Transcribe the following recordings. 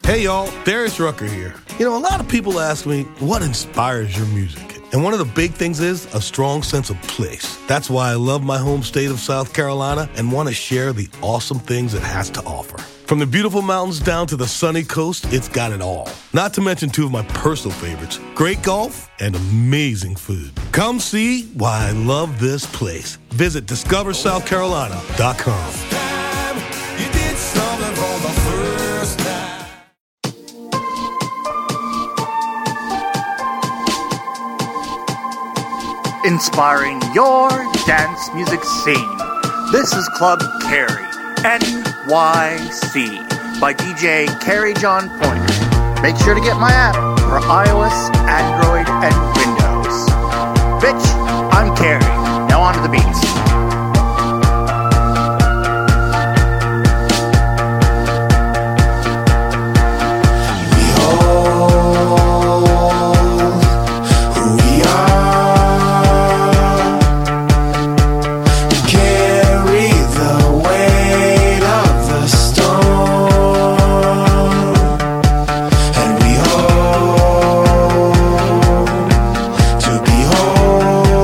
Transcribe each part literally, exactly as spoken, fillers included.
Hey y'all, Darius Rucker here. You know, a lot of people ask me, what inspires your music? And one of the big things is a strong sense of place. That's why I love my home state of South Carolina and want to share the awesome things it has to offer. From the beautiful mountains down to the sunny coast, it's got it all. Not to mention two of my personal favorites, great golf and amazing food. Come see why I love this place. Visit discover south carolina dot com. Inspiring your dance music scene. This is Club Carrie, N Y C, by D J Carrie John Pointer. Make sure to get my app for iOS, Android, and Windows. Bitch, I'm Carrie. Now on to the beats. To be whole.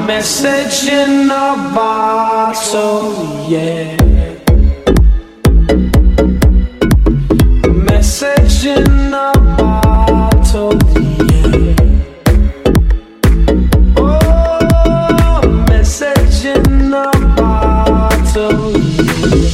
message in a bottle, yeah. A message in a bottle, yeah. Oh, a message in a bottle, yeah.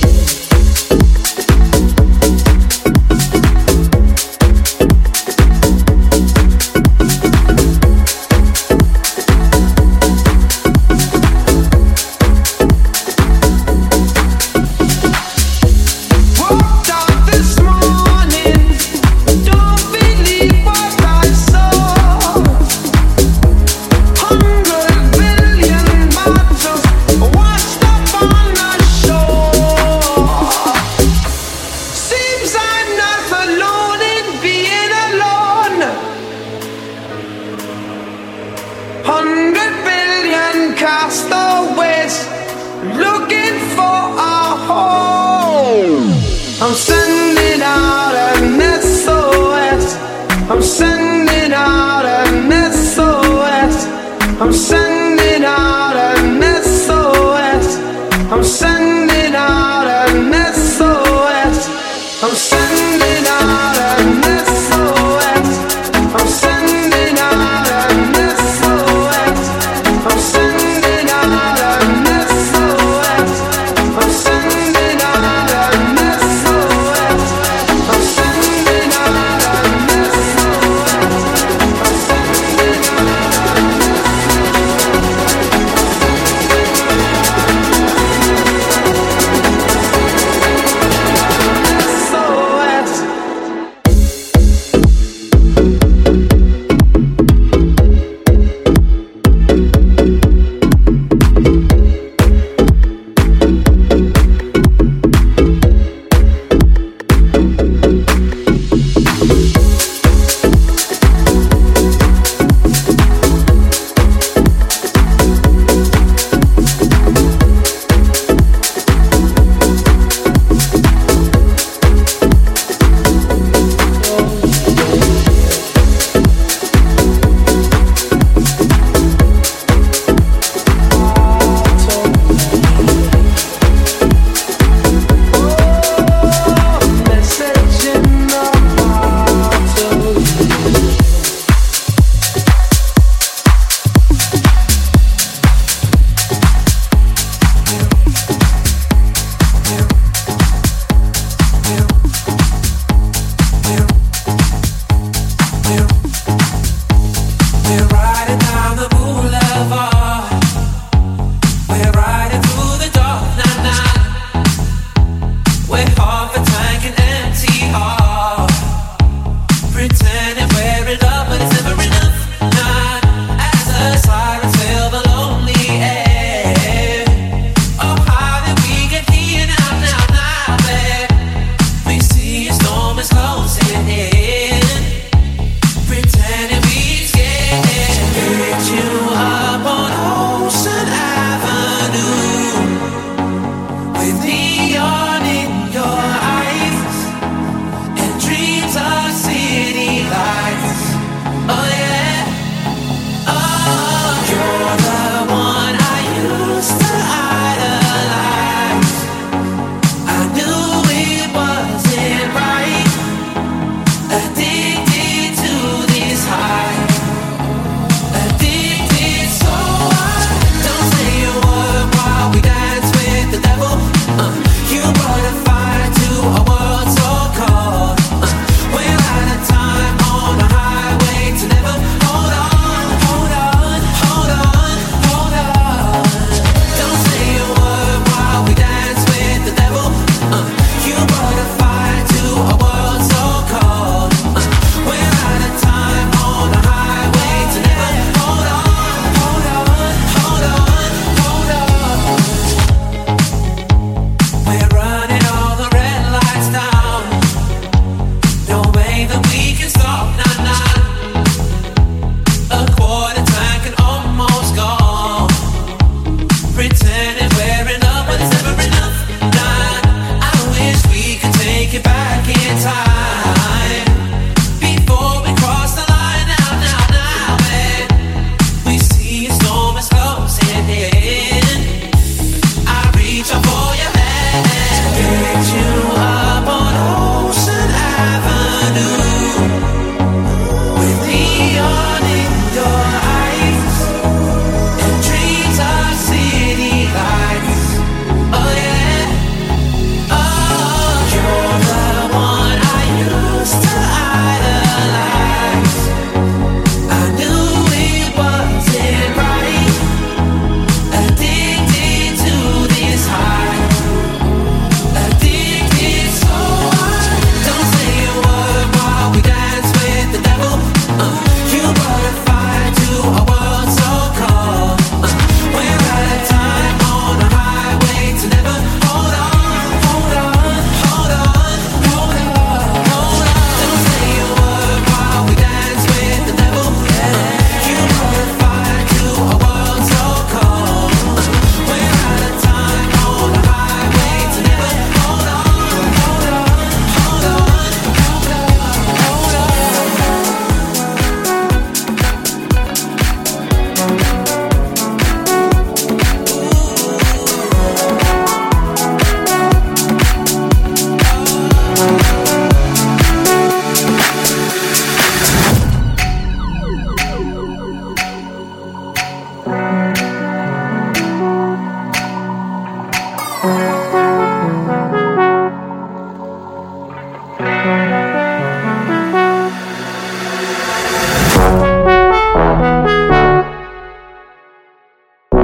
I'm sending out an S O S. I'm sending out an S O S. I'm sending out an S O S. I'm sending out an S O S. I'm sending out an S O S. I'm sending out an S O S. I'm sending out an S O S. I'm sending out an S O S. I'm sending out an S O S. I'm sending out an S O S.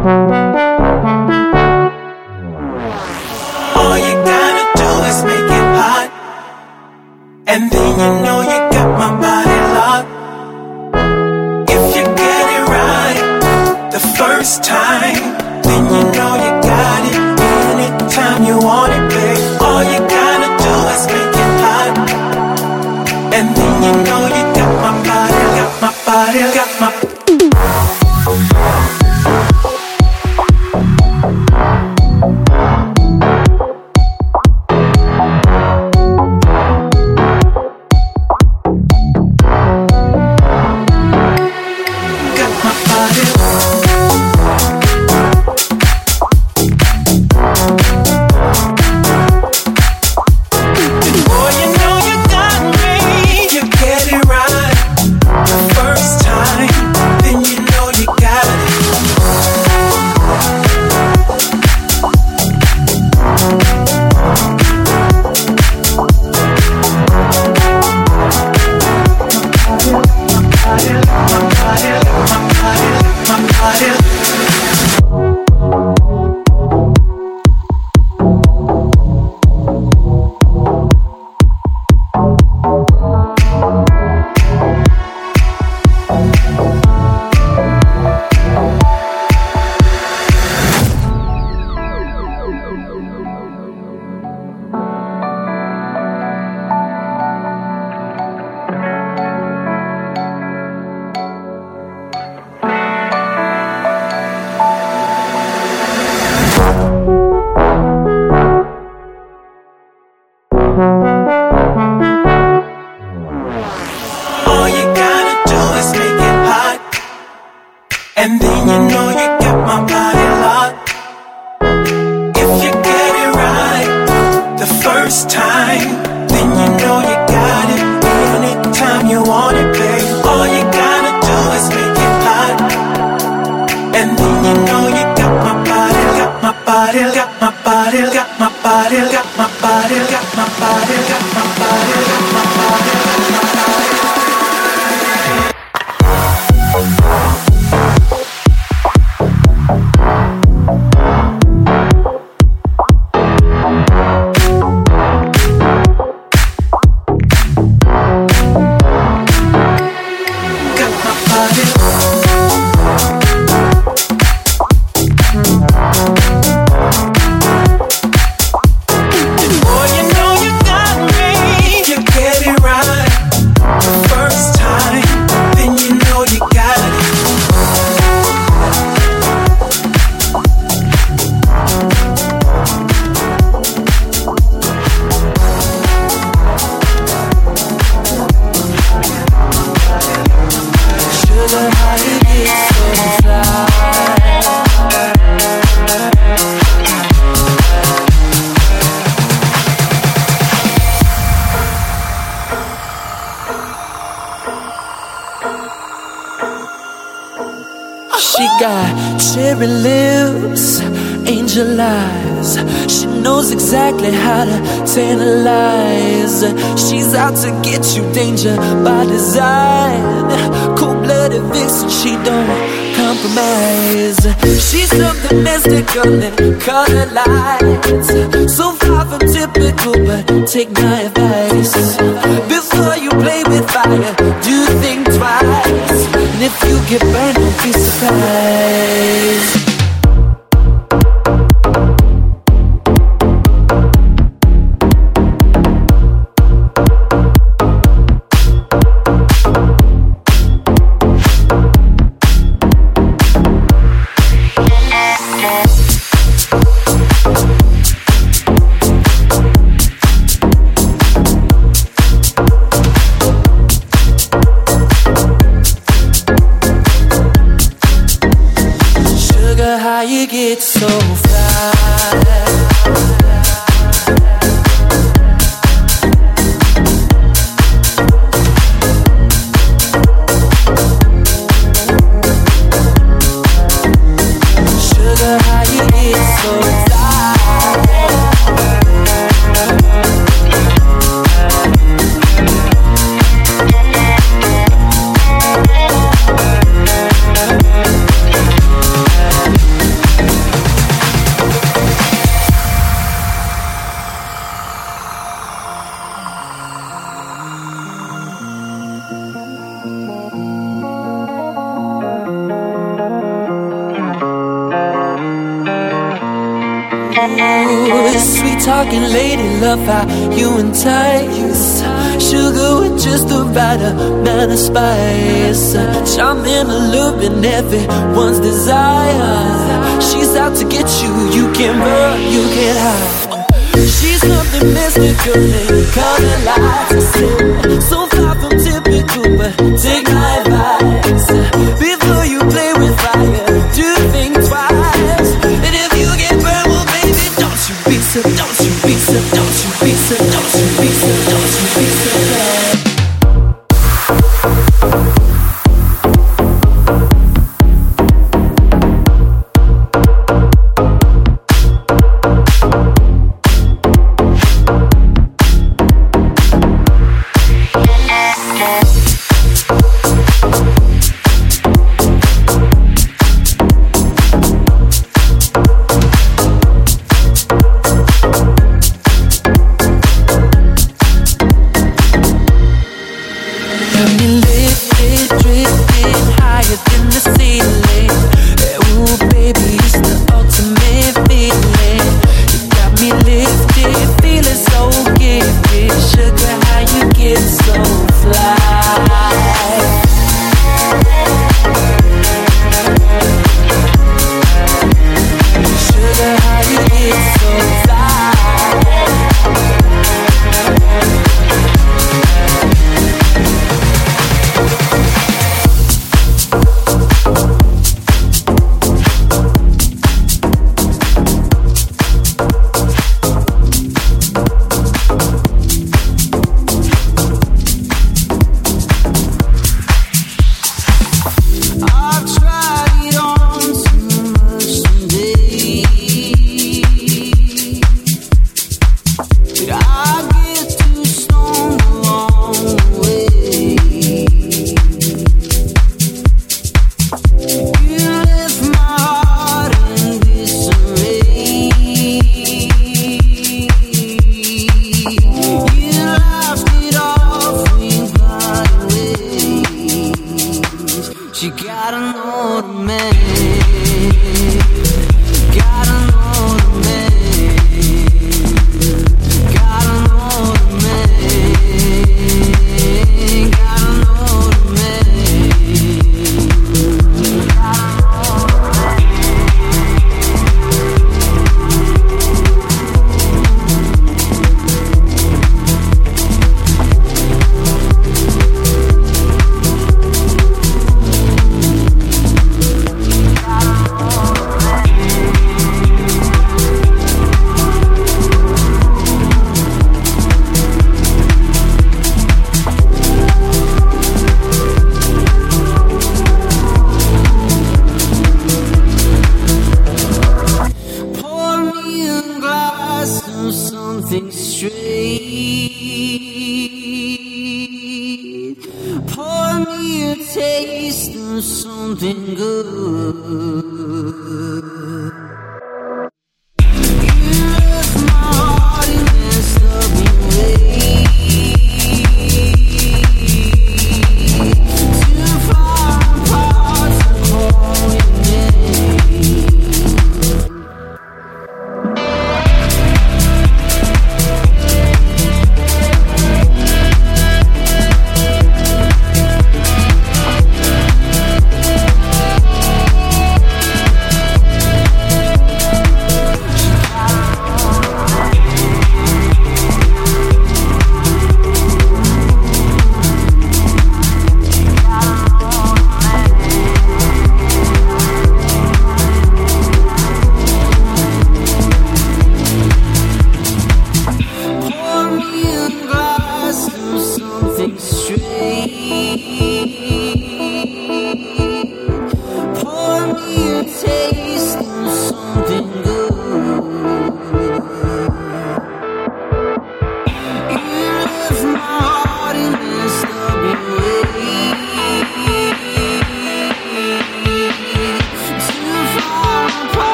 All you gotta do is make it hot, and then you know you got my body locked. If you get it right the first time, then you know you got it. Anytime you want it, babe. All you gotta do is make it hot, and then you know you got my body, got my body, got my. She got cherry lips, angel eyes. She knows exactly how to tantalize. She's out to get you, danger by design. Cold-blooded vixen, she don't compromise. She's something mystical and color lights. So far from typical, but take my advice. Before you play with fire, do think twice. And if you get burned, don't be surprised. How you get so fly? Sugar, how you get so Ooh, sweet talking lady, love how you entice. Sugar with just the right amount of spice. Charming, allure, everyone's desire. She's out to get you, you can't run, you can't hide. She's something mystical and color lights to sin. So far from typical, but take my advice. Before you play with fire, do think twice. And if you get burned, well baby, don't you be so, don't you be so, don't you be so, don't you be so, don't you be so bad.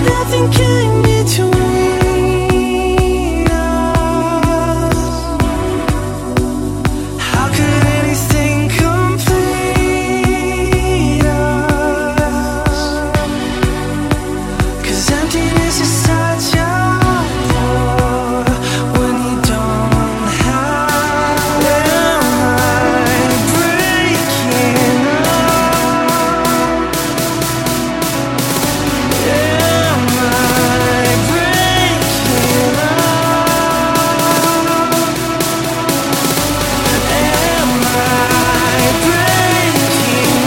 nothing came between us. How could anything complete us? 'Cause emptiness is such a bore when you don't have. Am I breaking up? Am I breaking up? Am I breaking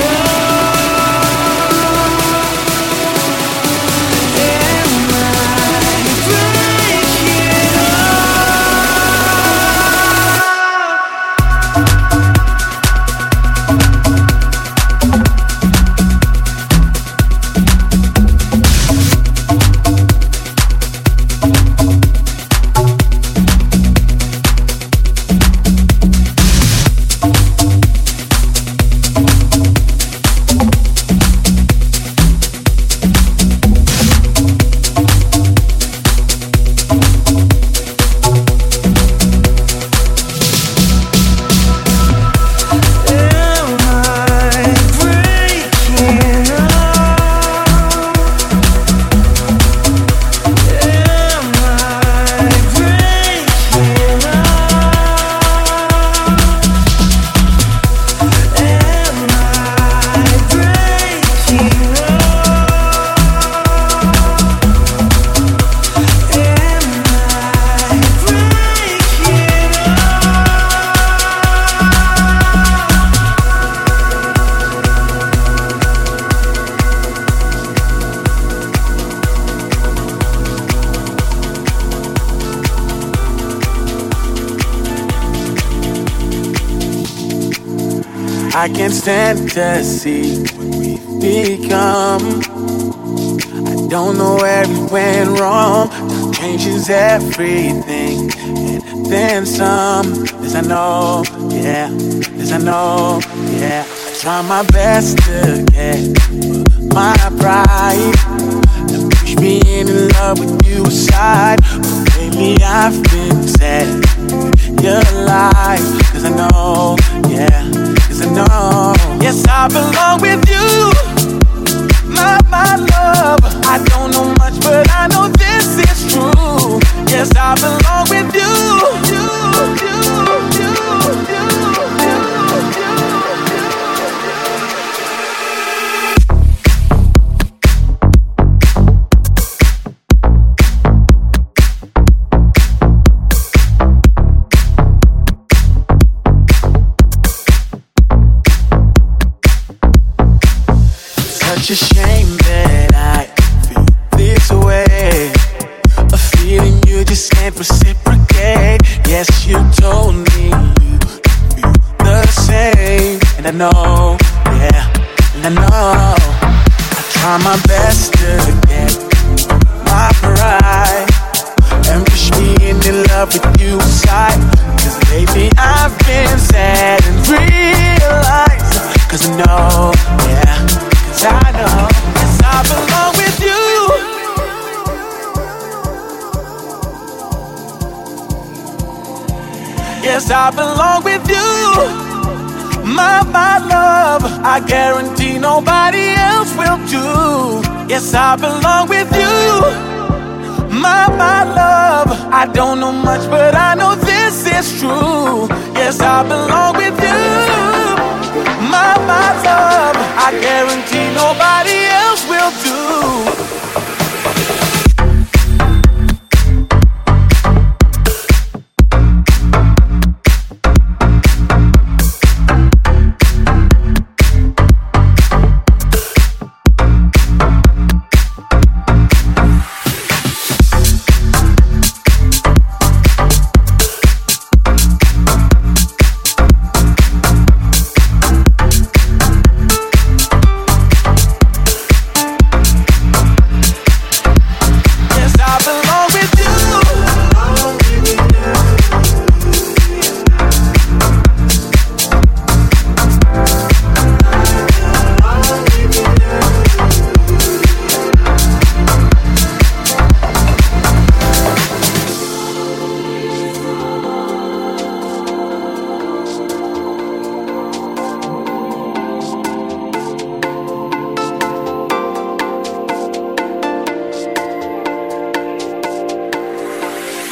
I can't stand to see what we've become. I don't know where we went wrong. Time changes everything, and then some. As I know, yeah, as I know, yeah. I try my best to get my pride and push me in love with you aside. But lately I've been sad. Your life, 'cause I know, yeah, 'cause I know. Yes, I belong with you, my, my love. I don't know much, but I know this is true. Yes, I belong with you, you, you, you, you, you, you. Such a shame that I feel this way. A feeling you just can't reciprocate. Yes, you told me you feel the same. And I know, yeah, and I know. I try my best to get my pride and push me into love with you aside. 'Cause lately I've been sad and realized. 'Cause I know, yeah, I know, yes, I belong with you. Yes, I belong with you, my, my love. I guarantee nobody else will do. Yes, I belong with you, my, my love. I don't know much, but I know this is true. Yes, I belong with you, my, my love. I guarantee nobody else will do.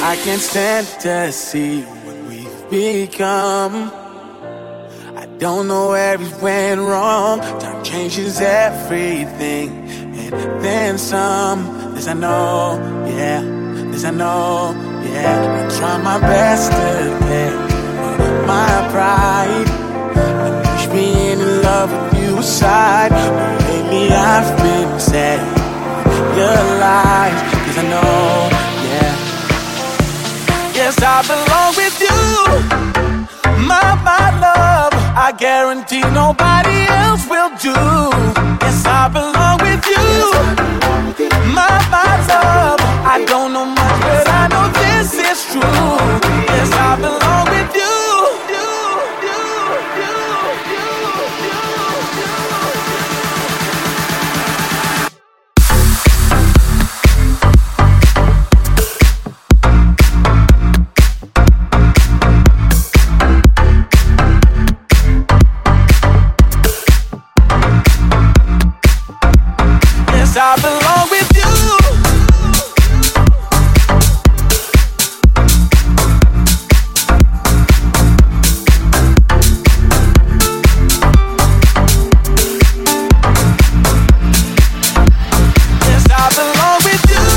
I can't stand to see what we've become. I don't know where we went wrong. Time changes everything, and then some. This I know, yeah. This I know, yeah. I try my best to get my pride and push me into love with you aside. But lately I've been sad. Your lies, cause I know, yeah. Yes, I belong with you, my, my love. I guarantee nobody else will do. Yes, I belong with you, my, my love. I don't know much, but I know this is true. Yes, I belong with you. I belong with you. Yes, I belong with you.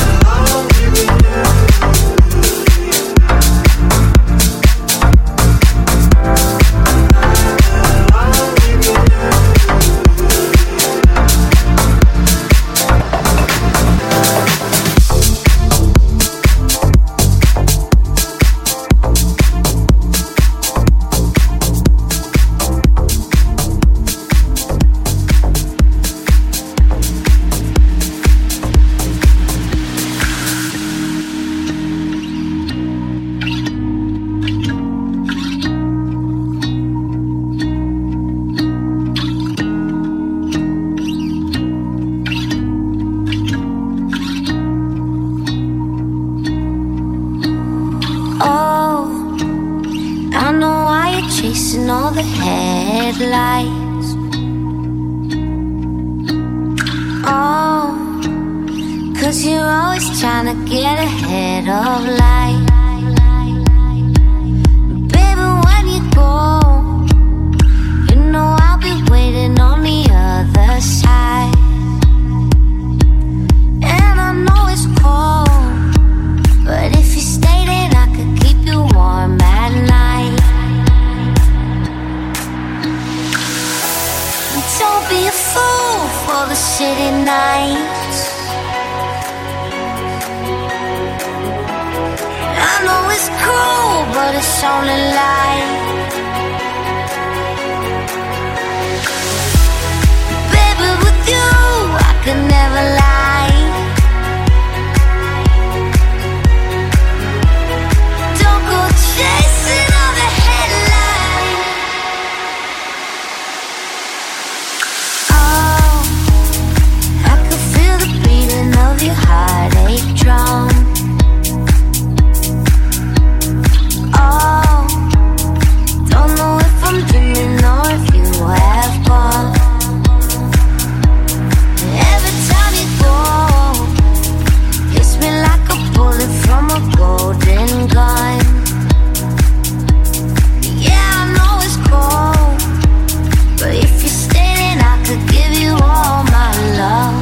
All the headlights. Oh, cause you're always trying to get ahead of life. Baby, when you go, you know I'll be waiting on the other side. And I know it's cold, but if you stay then I could keep you warm at night. Don't be a fool for the city nights. I know it's cruel, but it's only life. Baby, with you, I could never lie. Don't go chasing all the headlines. Of your heartache drum. Oh, don't know if I'm dreaming or if you have gone. Every time you go, hits me like a bullet from a golden gun. Yeah, I know it's cold, but if you stay then I could give you all my love.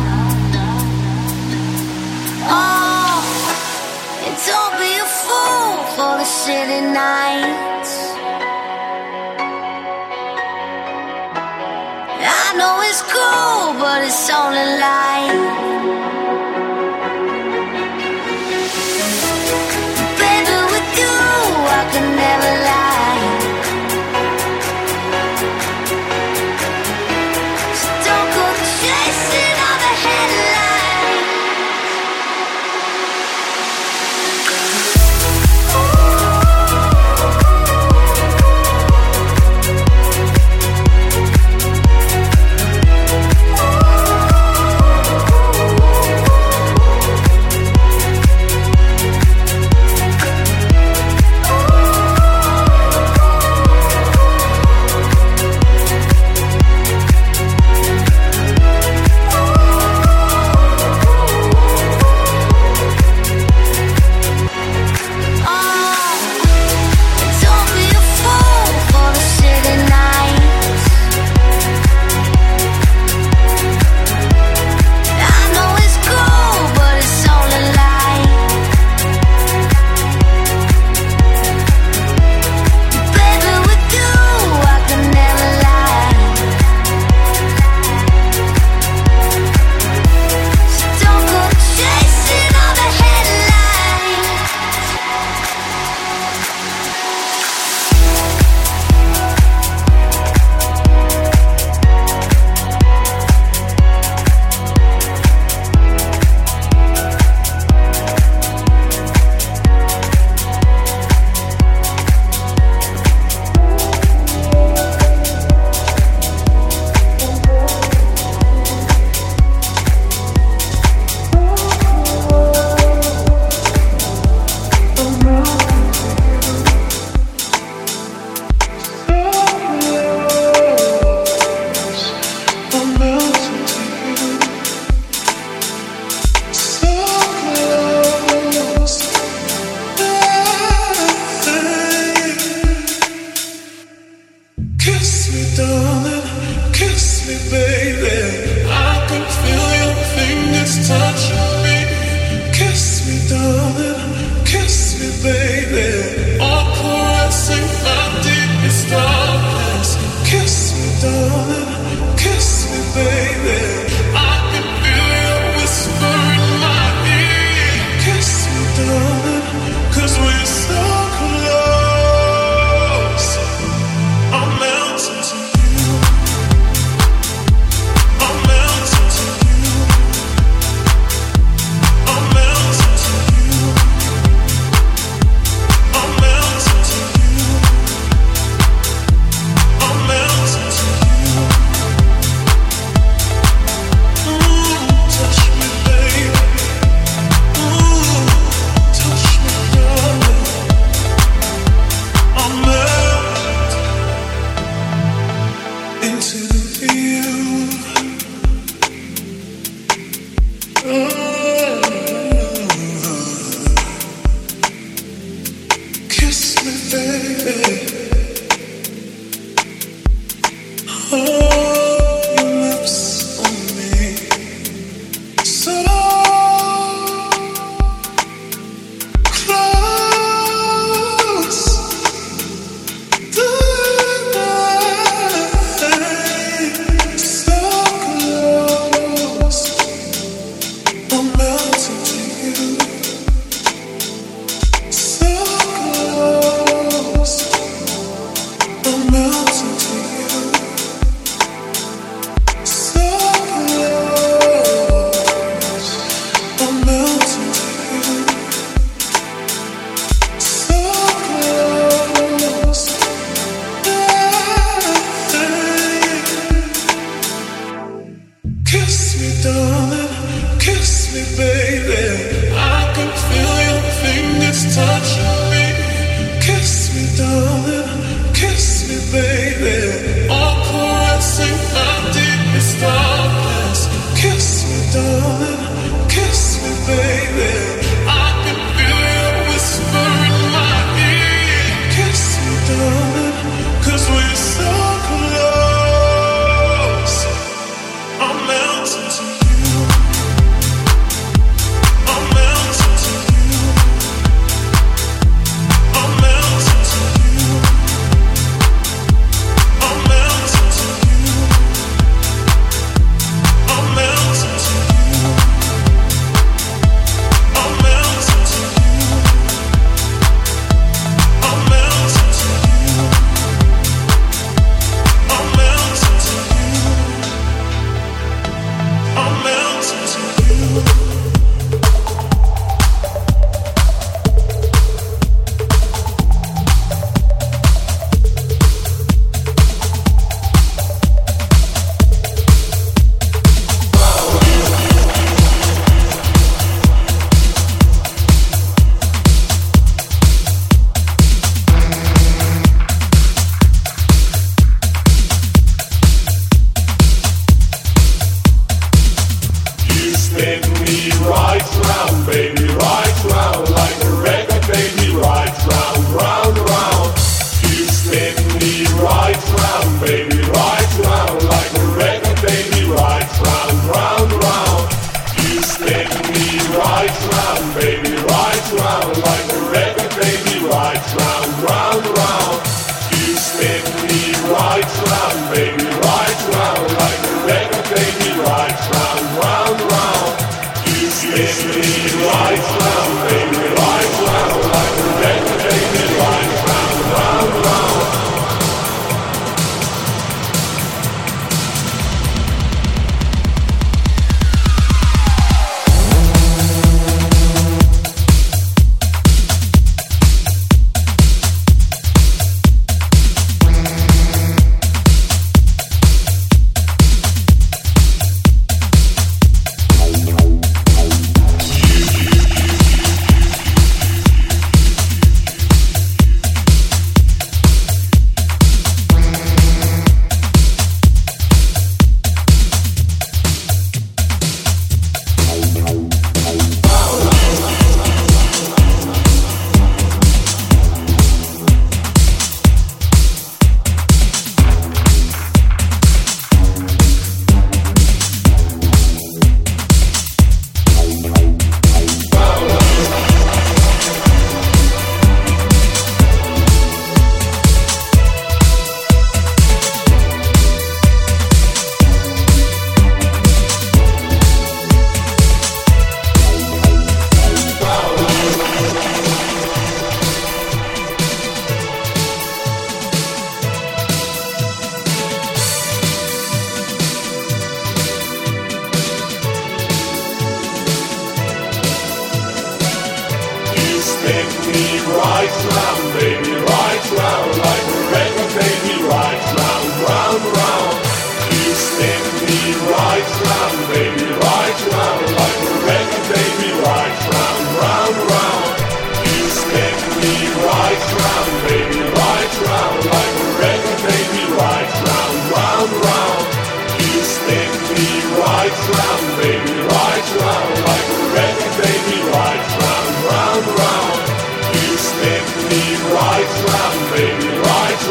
Oh, and don't be a fool for the city nights. I know it's cool, but it's only light. Baby, with you, I could never lie. So don't go chasing all the headlines. baby. I can feel your fingers touching me. Kiss me, darling, kiss me, baby. All caressing my deepest darkness. Kiss me, darling, kiss me, baby. I can feel you whisper in my ear. Kiss me, darling, 'cause we're so close. I'm melting to you. I'm melting to you. I'm melting to you. I'm melting to you. I'm melting to you. I'm melting to you. I'm melting to you. I'm melting to you. I'm melting to you. You spin me right round, baby, right round, like a record, baby, right round, round, round. You spin me right round, baby, right round, like a record, baby, right round, round, round. You spin me right round, baby, right round, like a record, baby, right round, round, round. You spin me right round, baby, right round, like a record, baby, right round, round, round. You spin me right round, baby, right round, like a record, baby, right round, round, round. You spin me right round, baby, right round, like a record, baby, right round, round, round. You spin me right round, baby, right round, like a record, baby, right round, round, round. You spin me right round, baby, right round, like a record, baby, right round, round, round. You spin me right round, baby, right round, like a record, baby, right round, round, round. You spin me right round, baby, right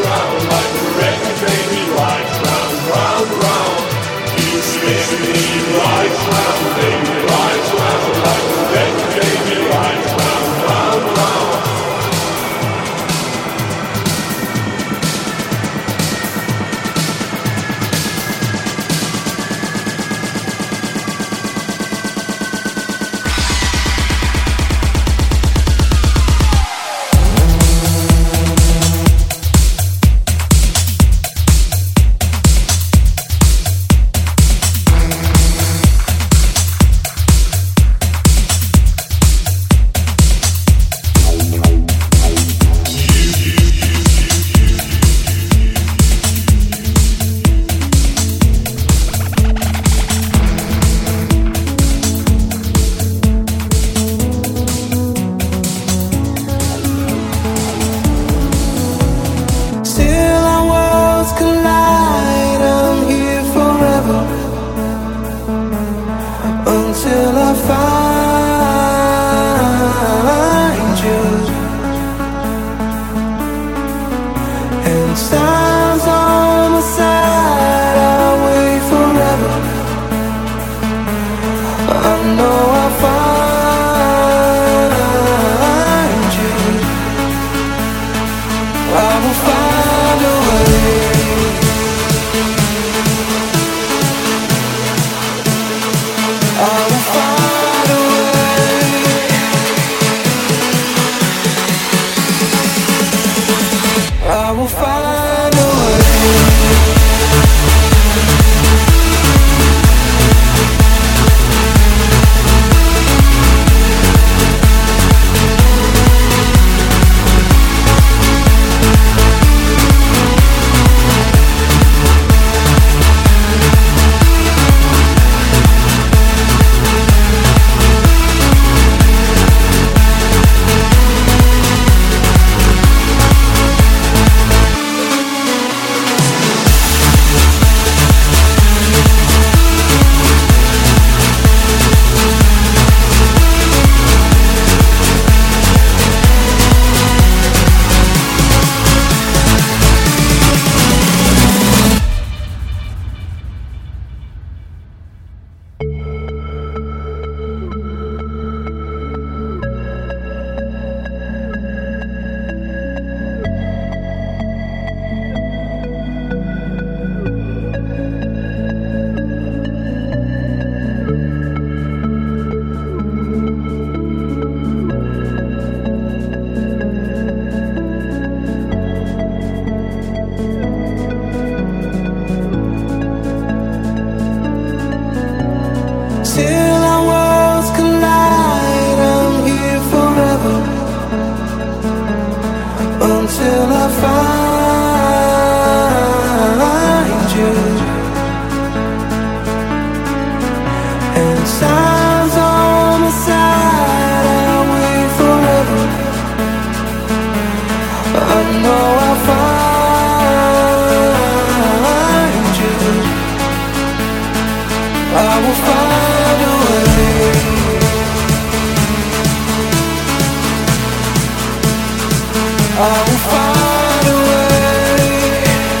I will find a way.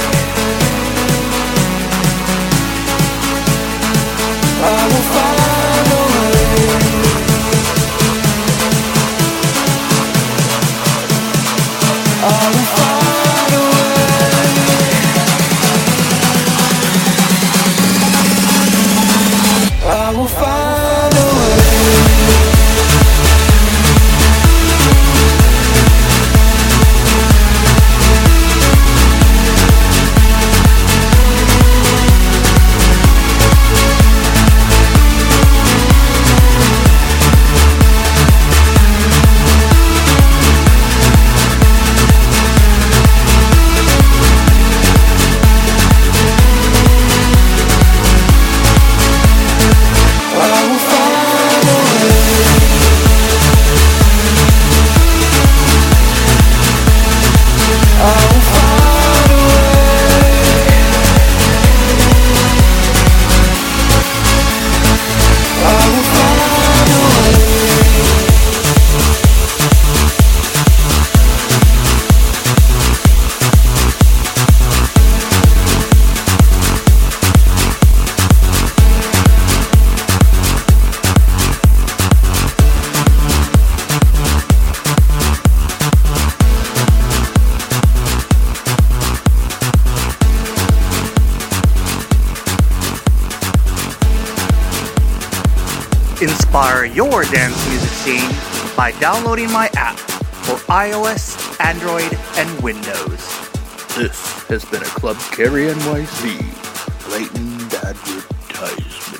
I will find a way. I will find a way. I will find a way. Inspire your dance music scene by downloading my app for iOS, Android, and Windows. This has been a Club Carry N Y C blatant advertisement.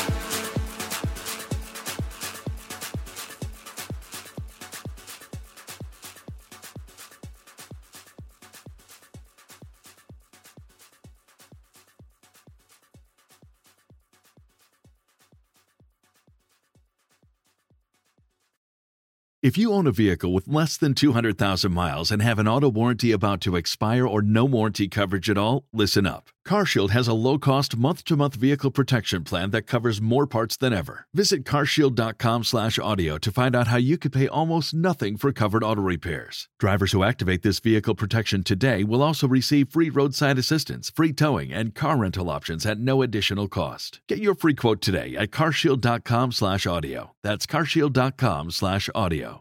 If you own a vehicle with less than two hundred thousand miles and have an auto warranty about to expire or no warranty coverage at all, listen up. CarShield has a low-cost month-to-month vehicle protection plan that covers more parts than ever. Visit carshield.com slash audio to find out how you could pay almost nothing for covered auto repairs. Drivers who activate this vehicle protection today will also receive free roadside assistance, free towing, and car rental options at no additional cost. Get your free quote today at carshield.com slash audio. That's carshield.com slash audio.